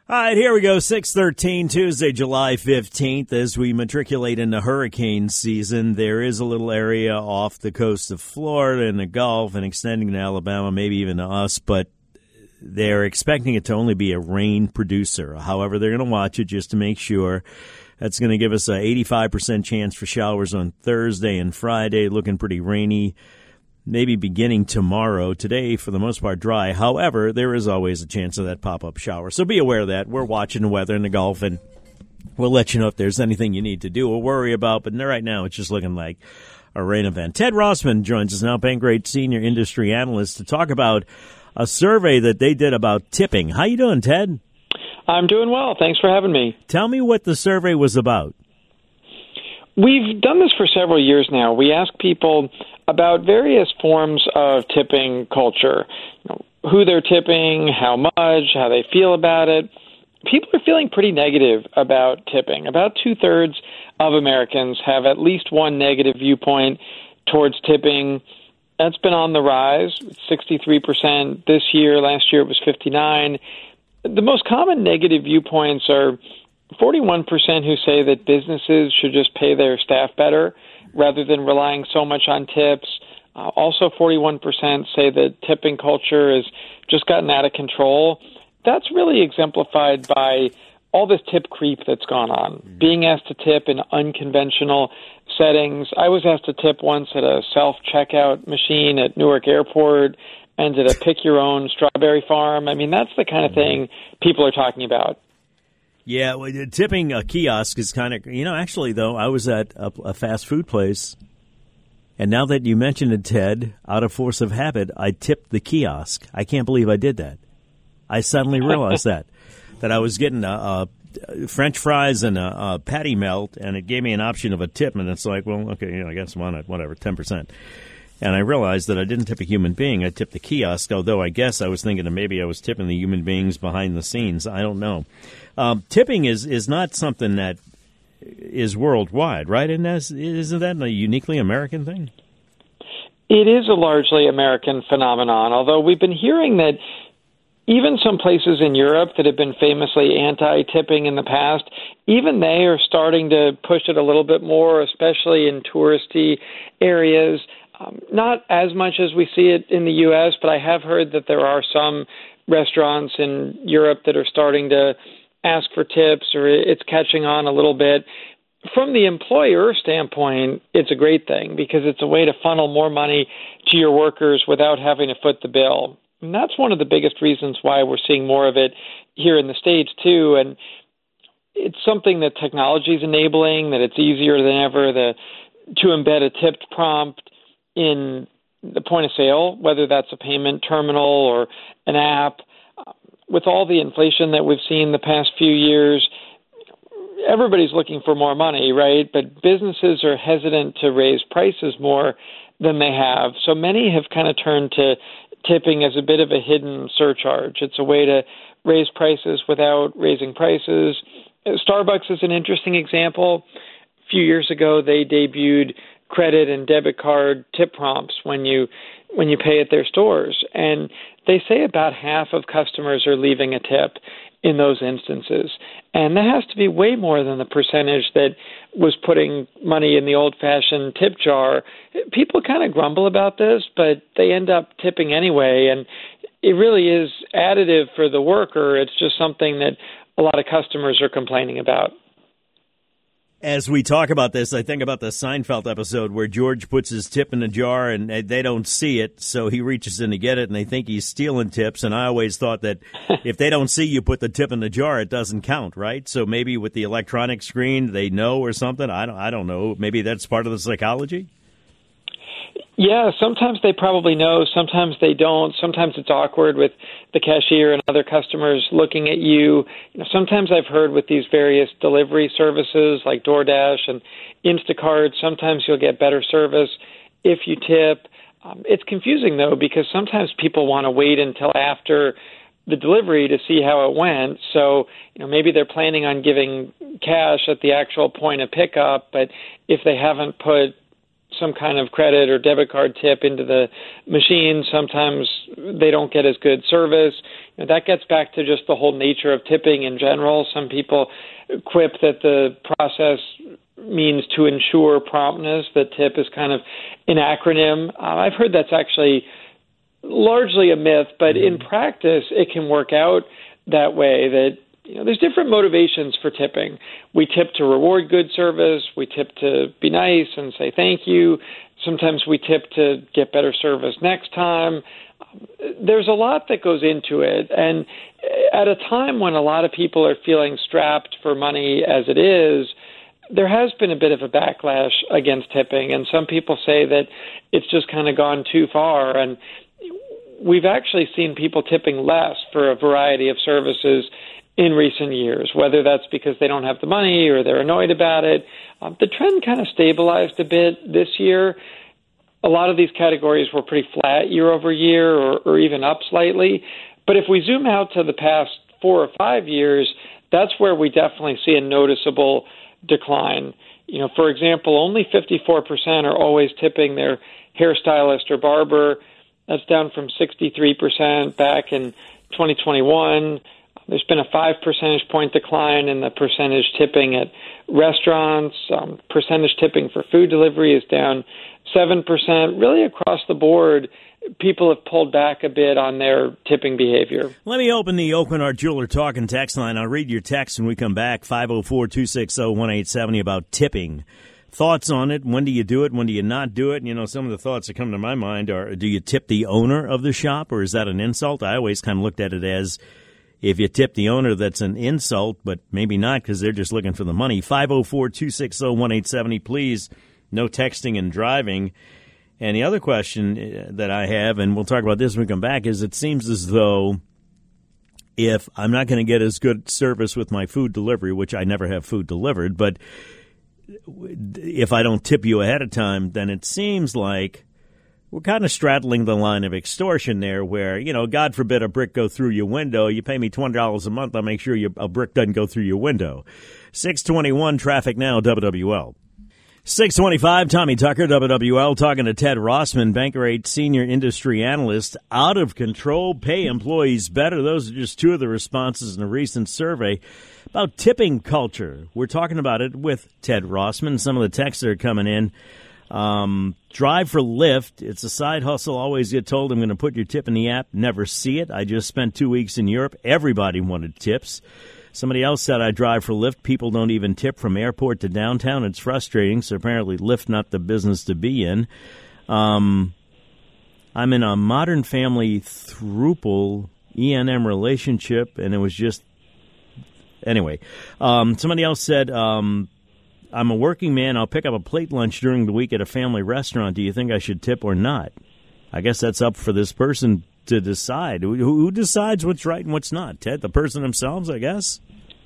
All right, here we go. 6:13, Tuesday, July 15th. As we matriculate into hurricane season, there is a little area off the coast of Florida and the Gulf and extending to Alabama, maybe even to us, but they're expecting it to only be a rain producer. However, they're going to watch it just to make sure. That's going to give us an 85% chance for showers on Thursday and Friday, looking pretty rainy. Maybe beginning tomorrow. Today, for the most part, dry. However, there is always a chance of that pop-up shower. So be aware of that. We're watching the weather in the Gulf, and we'll let you know if there's anything you need to do or worry about. But right now, it's just looking like a rain event. Ted Rossman joins us now, Bankrate Senior Industry Analyst, to talk about a survey that they did about tipping. How you doing, Ted? I'm doing well. Thanks for having me. Tell me what the survey was about. We've done this for several years now. We ask people about various forms of tipping culture, who they're tipping, how much, how they feel about it. People are feeling pretty negative about tipping. About two-thirds of Americans have at least one negative viewpoint towards tipping. That's been on the rise, 63% this year. Last year it was 59%. The most common negative viewpoints are 41% who say that businesses should just pay their staff better rather than relying so much on tips. Also, 41% say that tipping culture has just gotten out of control. That's really exemplified by all this tip creep that's gone on. Being asked to tip in unconventional settings. I was asked to tip once at a self-checkout machine at Newark Airport and at a pick-your-own strawberry farm. I mean, that's the kind of thing people are talking about. Yeah, well, tipping a kiosk is kind of, actually, though, I was at a fast food place, and now that you mentioned it, Ted, out of force of habit, I tipped the kiosk. I can't believe I did that. I suddenly realized that I was getting French fries and a patty melt, and it gave me an option of a tip, and it's like, well, okay, I guess I'm on it, whatever, 10%. And I realized that I didn't tip a human being. I tipped the kiosk, although I guess I was thinking that maybe I was tipping the human beings behind the scenes. I don't know. Tipping is not something that is worldwide, right? And isn't that a uniquely American thing? It is a largely American phenomenon, although we've been hearing that even some places in Europe that have been famously anti-tipping in the past, even they are starting to push it a little bit more, especially in touristy areas. Not as much as we see it in the U.S., but I have heard that there are some restaurants in Europe that are starting to ask for tips, or it's catching on a little bit. From the employer standpoint, it's a great thing because it's a way to funnel more money to your workers without having to foot the bill. And that's one of the biggest reasons why we're seeing more of it here in the States, too. And it's something that technology is enabling, that it's easier than ever to embed a tipped prompt in the point of sale, whether that's a payment terminal or an app. With all the inflation that we've seen the past few years, everybody's looking for more money, right? But businesses are hesitant to raise prices more than they have. So many have kind of turned to tipping as a bit of a hidden surcharge. It's a way to raise prices without raising prices. Starbucks is an interesting example. A few years ago, they debuted credit and debit card tip prompts when you pay at their stores. And they say about half of customers are leaving a tip in those instances. And that has to be way more than the percentage that was putting money in the old-fashioned tip jar. People kind of grumble about this, but they end up tipping anyway. And it really is additive for the worker. It's just something that a lot of customers are complaining about. As we talk about this, I think about the Seinfeld episode where George puts his tip in a jar and they don't see it, so he reaches in to get it, and they think he's stealing tips. And I always thought that if they don't see you put the tip in the jar, it doesn't count, right? So maybe with the electronic screen, they know or something. I don't know. Maybe that's part of the psychology? Yeah, sometimes they probably know, sometimes they don't. Sometimes it's awkward with the cashier and other customers looking at you. Sometimes I've heard with these various delivery services like DoorDash and Instacart, sometimes you'll get better service if you tip. It's confusing, though, because sometimes people want to wait until after the delivery to see how it went. So, maybe they're planning on giving cash at the actual point of pickup, but if they haven't put some kind of credit or debit card tip into the machine. Sometimes they don't get as good service. And that gets back to just the whole nature of tipping in general. Some people quip that the process means to ensure promptness, that TIP is kind of an acronym. I've heard that's actually largely a myth, but in practice it can work out that way, that there's different motivations for tipping. We tip to reward good service. We tip to be nice and say thank you. Sometimes we tip to get better service next time. There's a lot that goes into it. And at a time when a lot of people are feeling strapped for money as it is, there has been a bit of a backlash against tipping. And some people say that it's just kind of gone too far. And we've actually seen people tipping less for a variety of services in recent years, whether that's because they don't have the money or they're annoyed about it. The trend kind of stabilized a bit this year. A lot of these categories were pretty flat year over year or even up slightly. But if we zoom out to the past 4 or 5 years, that's where we definitely see a noticeable decline. For example, only 54% are always tipping their hairstylist or barber. That's down from 63% back in 2021. There's been a 5 percentage point decline in the percentage tipping at restaurants. Percentage tipping for food delivery is down 7%. Really across the board, people have pulled back a bit on their tipping behavior. Let me open the Oakenart Jeweler Talking text line. I'll read your text when we come back, 504-260-1870 about tipping. Thoughts on it? When do you do it? When do you not do it? Some of the thoughts that come to my mind are, do you tip the owner of the shop, or is that an insult? I always kind of looked at it as, if you tip the owner, that's an insult, but maybe not because they're just looking for the money. 504-260-1870, please. No texting and driving. And the other question that I have, and we'll talk about this when we come back, is it seems as though if I'm not going to get as good service with my food delivery, which I never have food delivered, but if I don't tip you ahead of time, then it seems like we're kind of straddling the line of extortion there where, God forbid a brick go through your window. You pay me $20 a month, I'll make sure a brick doesn't go through your window. 621 traffic now, WWL. 625, Tommy Tucker, WWL, talking to Ted Rossman, Bankrate Senior Industry Analyst. Out of control, pay employees better. Those are just two of the responses in a recent survey about tipping culture. We're talking about it with Ted Rossman. Some of the texts that are coming in. Drive for Lyft. It's a side hustle. Always get told I'm going to put your tip in the app. Never see it. I just spent 2 weeks in Europe. Everybody wanted tips. Somebody else said I drive for Lyft. People don't even tip from airport to downtown. It's frustrating. So apparently Lyft not the business to be in. I'm in a Modern Family throuple E&M relationship, and it was just anyway. Somebody else said I'm a working man. I'll pick up a plate lunch during the week at a family restaurant. Do you think I should tip or not? I guess that's up for this person to decide. Who decides what's right and what's not? Ted, the person themselves, I guess?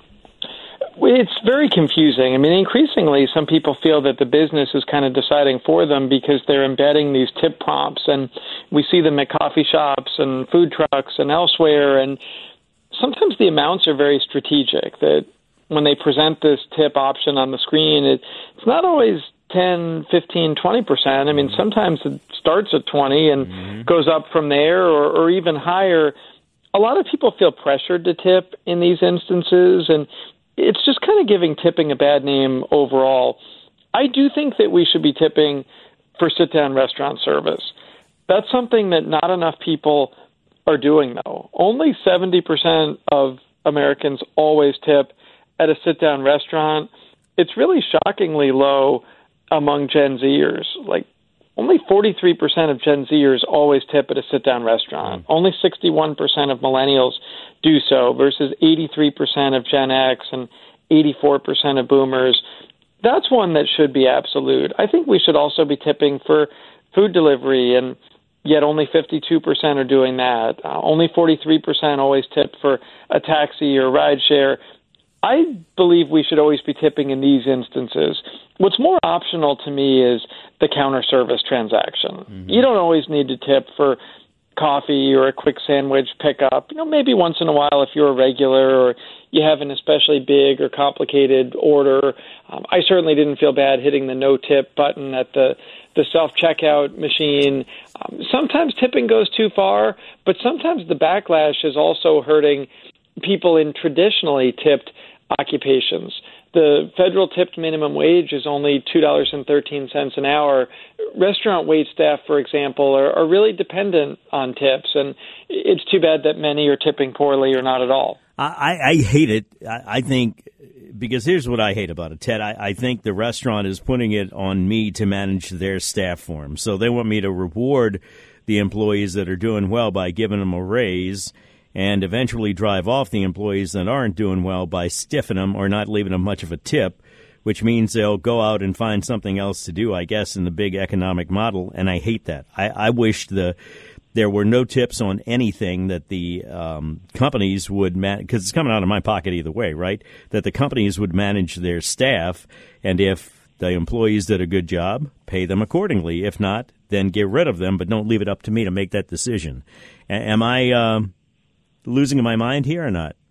It's very confusing. I mean, increasingly, some people feel that the business is kind of deciding for them because they're embedding these tip prompts. And we see them at coffee shops and food trucks and elsewhere. And sometimes the amounts are very strategic, that when they present this tip option on the screen, it's not always 10, 15, 20%. I mean, sometimes it starts at 20 and goes up from there or even higher. A lot of people feel pressured to tip in these instances, and it's just kind of giving tipping a bad name overall. I do think that we should be tipping for sit-down restaurant service. That's something that not enough people are doing, though. Only 70% of Americans always tip at a sit-down restaurant. It's really shockingly low among Gen Zers. Like, only 43% of Gen Zers always tip at a sit-down restaurant. Only 61% of millennials do so versus 83% of Gen X and 84% of boomers. That's one that should be absolute. I think we should also be tipping for food delivery, and yet only 52% are doing that. Only 43% always tip for a taxi or rideshare. I believe we should always be tipping in these instances. What's more optional to me is the counter service transaction. You don't always need to tip for coffee or a quick sandwich pickup. Maybe once in a while if you're a regular or you have an especially big or complicated order. I certainly didn't feel bad hitting the no-tip button at the self-checkout machine. Sometimes tipping goes too far, but sometimes the backlash is also hurting people in traditionally tipped occupations. The federal tipped minimum wage is only $2.13 an hour. Restaurant wait staff, for example, are really dependent on tips, and it's too bad that many are tipping poorly or not at all. I hate it. I think, because here's what I hate about it, Ted. I think the restaurant is putting it on me to manage their staff for them. So they want me to reward the employees that are doing well by giving them a raise, and eventually drive off the employees that aren't doing well by stiffing them or not leaving them much of a tip, which means they'll go out and find something else to do, I guess, in the big economic model, and I hate that. I wish there were no tips on anything, that the companies would because it's coming out of my pocket either way, right, that the companies would manage their staff, and if the employees did a good job, pay them accordingly. If not, then get rid of them, but don't leave it up to me to make that decision. Am I losing my mind here or not?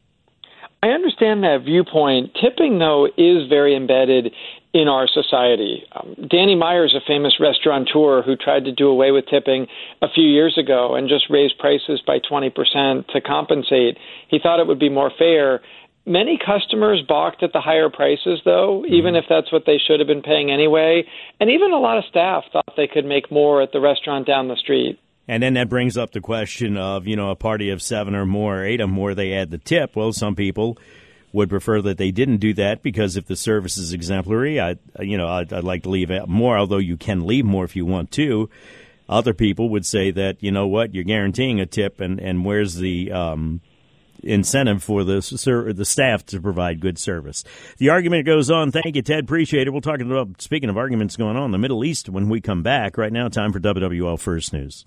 I understand that viewpoint. Tipping, though, is very embedded in our society. Danny Myers, a famous restaurateur who tried to do away with tipping a few years ago and just raise prices by 20% to compensate. He thought it would be more fair. Many customers balked at the higher prices, though, even if that's what they should have been paying anyway. And even a lot of staff thought they could make more at the restaurant down the street. And then that brings up the question of, a party of 7 or more, 8 or more, they add the tip. Well, some people would prefer that they didn't do that, because if the service is exemplary, I'd like to leave out more, although you can leave more if you want to. Other people would say that, you're guaranteeing a tip, and where's the incentive for the staff to provide good service? The argument goes on. Thank you, Ted. Appreciate it. We'll talk about, speaking of arguments going on in the Middle East, when we come back. Right now, time for WWL First News.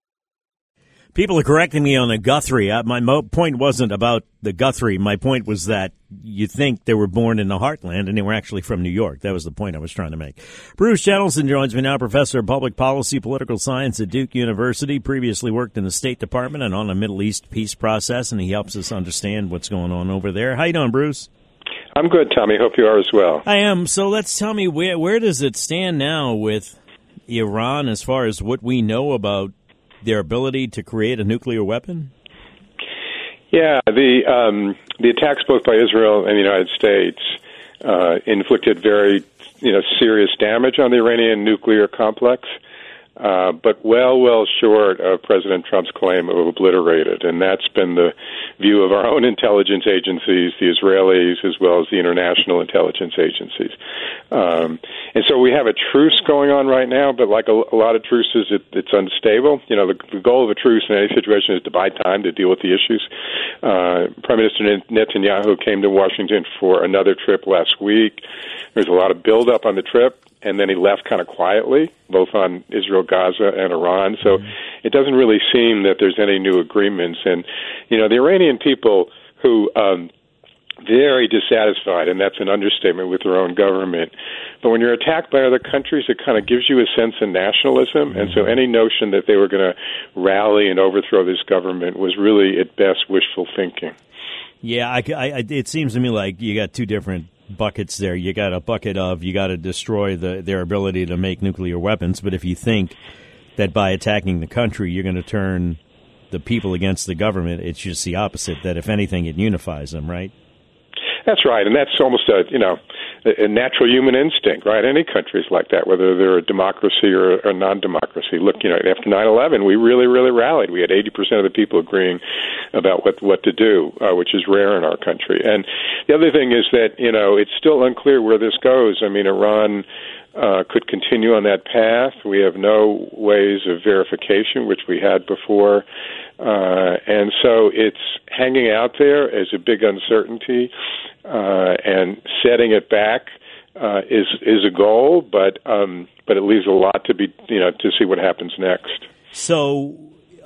People are correcting me on the Guthrie. My point wasn't about the Guthrie. My point was that you think they were born in the heartland, and they were actually from New York. That was the point I was trying to make. Bruce Jentleson joins me now, professor of public policy, political science at Duke University. Previously worked in the State Department and on the Middle East peace process, and he helps us understand what's going on over there. How you doing, Bruce? I'm good, Tommy. Hope you are as well. I am. So tell me, where does it stand now with Iran as far as what we know about their ability to create a nuclear weapon? Yeah, the attacks both by Israel and the United States inflicted very serious damage on the Iranian nuclear complex, but well short of President Trump's claim of obliterated. And that's been the view of our own intelligence agencies, the Israelis, as well as the international intelligence agencies. And so we have a truce going on right now, but like a lot of truces, it's unstable. The goal of a truce in any situation is to buy time to deal with the issues. Prime Minister Netanyahu came to Washington for another trip last week. There's a lot of buildup on the trip, and then he left kind of quietly, both on Israel, Gaza, and Iran. So it doesn't really seem that there's any new agreements. And, the Iranian people who very dissatisfied, and that's an understatement, with their own government. But when you're attacked by other countries, it kind of gives you a sense of nationalism. And so any notion that they were going to rally and overthrow this government was really, at best, wishful thinking. Yeah, it seems to me like you got two different buckets there. You got a bucket of you got to destroy their ability to make nuclear weapons, but if you think that by attacking the country you're going to turn the people against the government, it's just the opposite, that if anything it unifies them, right? That's right, and that's almost a natural human instinct, right? Any countries like that, whether they're a democracy or a non-democracy. Look, after 9/11, we really rallied. We had 80% of the people agreeing about what to do, which is rare in our country. And the other thing is that, it's still unclear where this goes. I mean, Iran could continue on that path. We have no ways of verification, which we had before. And so it's hanging out there as a big uncertainty, and setting it back is a goal, but it leaves a lot to be, to see what happens next. So,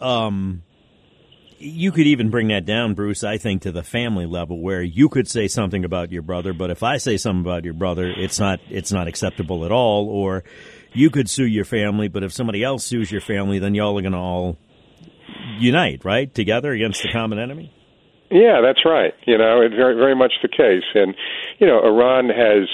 you could even bring that down, Bruce, I think, to the family level, where you could say something about your brother, but if I say something about your brother, it's not acceptable at all. Or you could sue your family, but if somebody else sues your family, then y'all are going to all unite, right, together against the common enemy? Yeah, that's right. It's very, very much the case. And, Iran has,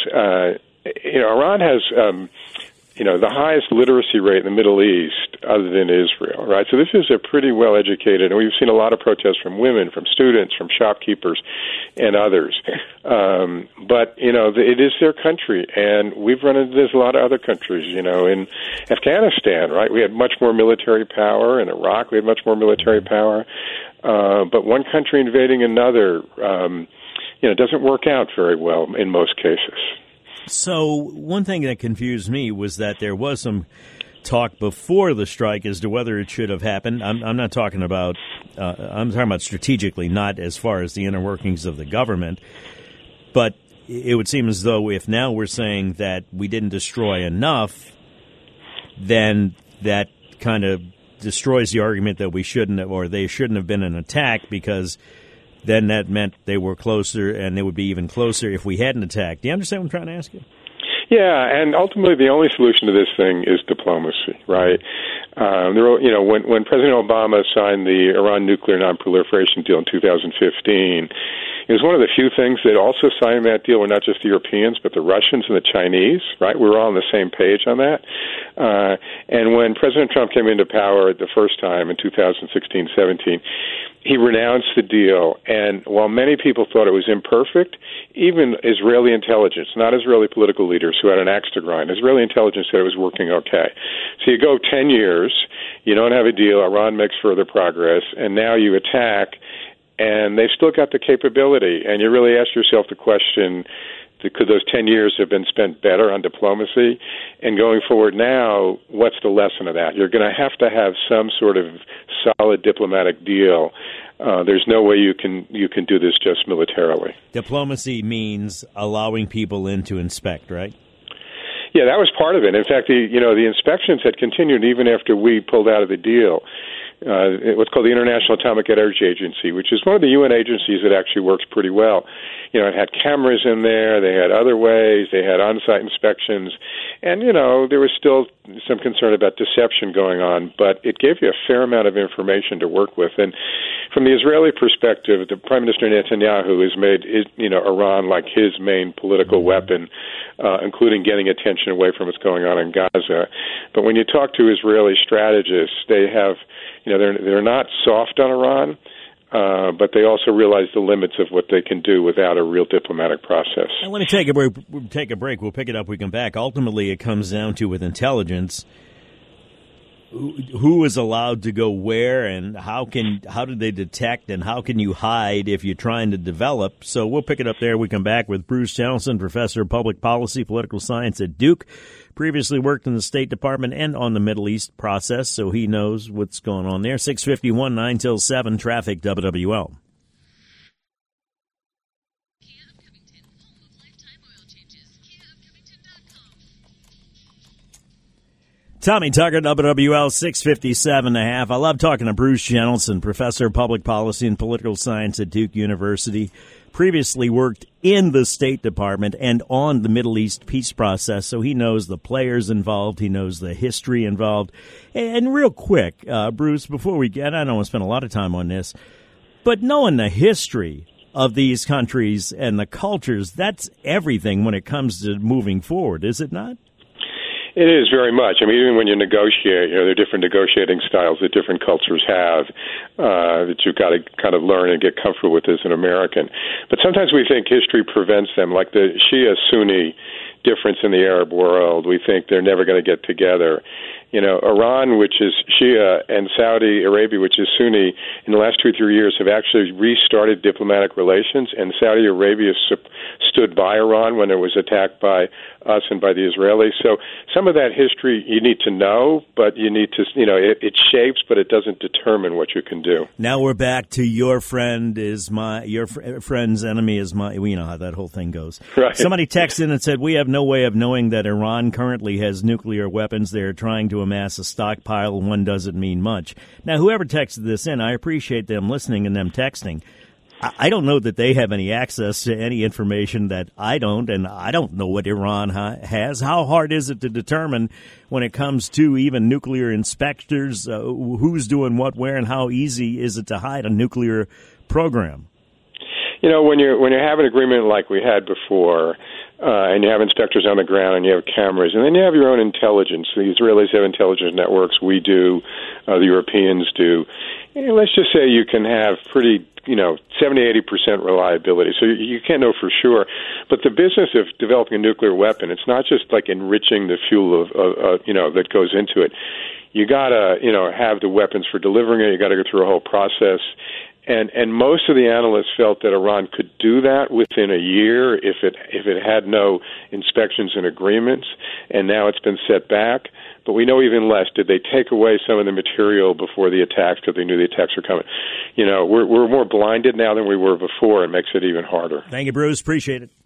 the highest literacy rate in the Middle East other than Israel, right? So this is a pretty well-educated, and we've seen a lot of protests from women, from students, from shopkeepers, and others. But, it is their country, and we've run into this a lot of other countries, in Afghanistan, right? We had much more military power. In Iraq, we had much more military power. But one country invading another, doesn't work out very well in most cases. So one thing that confused me was that there was some talk before the strike as to whether it should have happened. I'm not talking about I'm talking about strategically, not as far as the inner workings of the government. But it would seem as though if now we're saying that we didn't destroy enough, then that kind of destroys the argument that we shouldn't have, or they shouldn't have been an attack, because then that meant they were closer, and they would be even closer if we hadn't attacked. Do you understand what I'm trying to ask you? Yeah, and ultimately the only solution to this thing is diplomacy, right? When President Obama signed the Iran nuclear nonproliferation deal in 2015, it was one of the few things that also signed that deal were not just the Europeans, but the Russians and the Chinese, right? We were all on the same page on that. And when President Trump came into power the first time in 2016-17, he renounced the deal. And while many people thought it was imperfect, even Israeli intelligence, not Israeli political leaders who had an axe to grind, Israeli intelligence said it was working okay. So you go 10 years, you don't have a deal, Iran makes further progress, and now you attack, and they've still got the capability. And you really ask yourself the question, could those 10 years have been spent better on diplomacy? And going forward now, what's the lesson of that? You're going to have some sort of solid diplomatic deal. There's no way you can do this just militarily. Diplomacy means allowing people in to inspect, right? Yeah, that was part of it. In fact, the inspections had continued even after we pulled out of the deal. What's called the International Atomic Energy Agency, which is one of the UN agencies that actually works pretty well. It had cameras in there, they had other ways, they had on-site inspections, and, there was still some concern about deception going on, but it gave you a fair amount of information to work with. And from the Israeli perspective, the Prime Minister Netanyahu has made, Iran like his main political weapon, including getting attention away from what's going on in Gaza. But when you talk to Israeli strategists, they have, they're not soft on Iran, but they also realize the limits of what they can do without a real diplomatic process. I want to take a break. We'll pick it up. We come back. Ultimately, it comes down to, with intelligence, who is allowed to go where, and how do they detect, and how can you hide if you're trying to develop? So we'll pick it up there. We come back with Bruce Townsend, professor of public policy, political science at Duke. Previously worked in the State Department and on the Middle East process, so he knows what's going on there. 6:51, 9 till 7, traffic, WWL. Tommy Tucker, WWL 657.5. I love talking to Bruce Jentleson, professor of public policy and political science at Duke University. Previously worked in the State Department and on the Middle East peace process, so he knows the players involved, he knows the history involved. And real quick, Bruce, before we get, I don't want to spend a lot of time on this, but knowing the history of these countries and the cultures, that's everything when it comes to moving forward, is it not? It is very much. I mean, even when you negotiate, there are different negotiating styles that different cultures have that you've got to kind of learn and get comfortable with as an American. But sometimes we think history prevents them, like the Shia-Sunni difference in the Arab world. We think they're never going to get together. Iran, which is Shia, and Saudi Arabia, which is Sunni, in the last 2 or 3 years have actually restarted diplomatic relations, and Saudi Arabia stood by Iran when it was attacked by us and by the Israelis. So some of that history you need to know, but you need to, it shapes, but it doesn't determine what you can do. Now we're back to your friend's enemy is my, you know how that whole thing goes. Right. Somebody texted in and said, we have no way of knowing that Iran currently has nuclear weapons. They're trying to amass a stockpile, and one doesn't mean much. Now, whoever texted this in, I appreciate them listening and them texting. I don't know that they have any access to any information that I don't, and I don't know what Iran has. How hard is it to determine when it comes to even nuclear inspectors, who's doing what, where, and how easy is it to hide a nuclear program? You know, when you have an agreement like we had before, and you have inspectors on the ground and you have cameras, and then you have your own intelligence. The Israelis have intelligence networks. We do. The Europeans do. And let's just say you can have pretty, 70-80% reliability. So you can't know for sure. But the business of developing a nuclear weapon, it's not just like enriching the fuel that goes into it. You gotta, have the weapons for delivering it. You got to go through a whole process. And most of the analysts felt that Iran could do that within a year if it had no inspections and agreements, and now it's been set back. But we know even less. Did they take away some of the material before the attacks because they knew the attacks were coming? We're more blinded now than we were before. It makes it even harder. Thank you, Bruce. Appreciate it.